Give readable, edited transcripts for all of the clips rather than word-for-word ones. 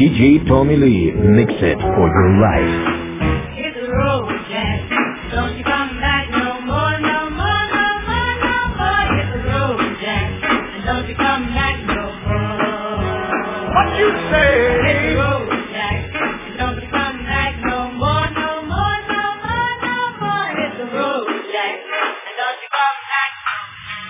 DJ Tommy Lee, mix it for your life. Hit the road, Jack. Don't you come back no more, no more, no more, no more. Hit the road, Jack. And don't you come back no more. What you say? Hit the road, Jack. And don't you come back no more, no more, no more, no more. Hit the road, Jack. And don't you come back no more.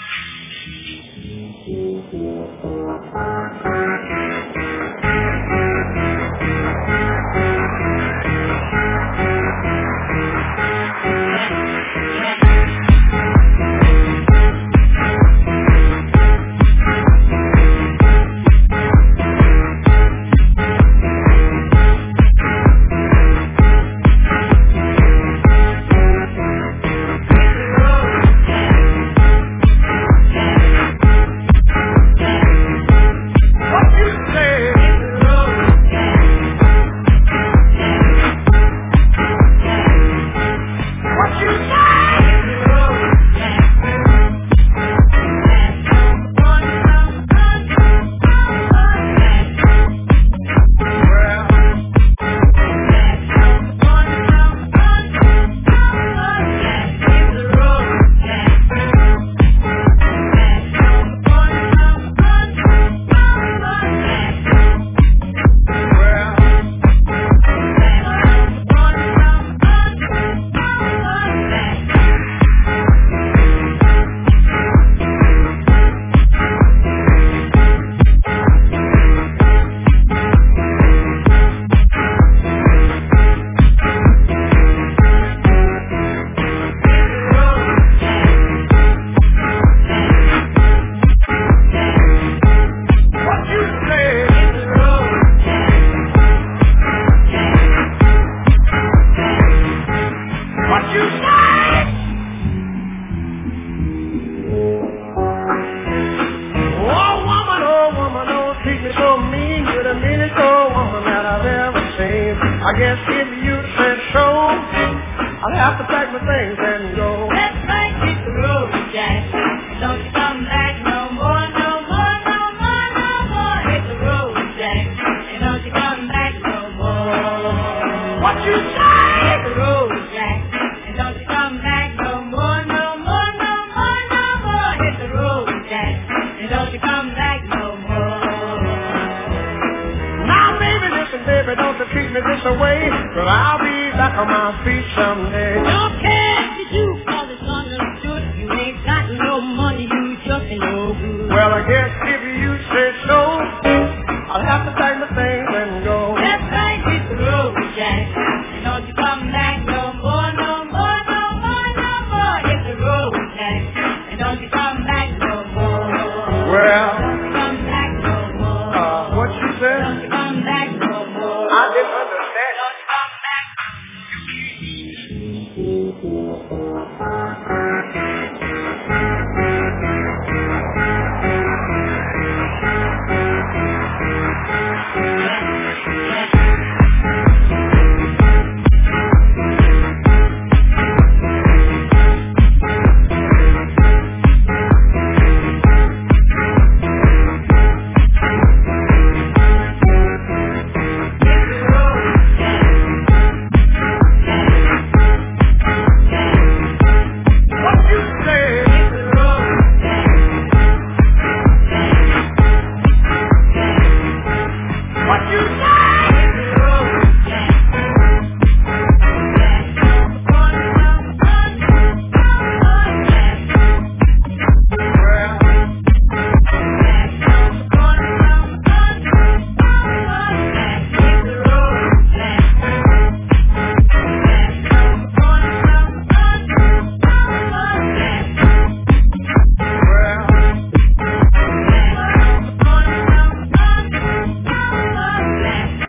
I guess if you said so, I'll have to pack my things and go. Let's right, hit the road, Jack. Don't you come back no more, no more, no more, no more. Hit the road, Jack. And don't you come back no more. What you say? Hit the road, Jack. And don't you come back no more, no more, no more, no more. Hit the road, Jack. And don't you come back no more. Now, baby, listen, baby, don't you treat me this way, 'cause I'll be back on my feet someday. Okay.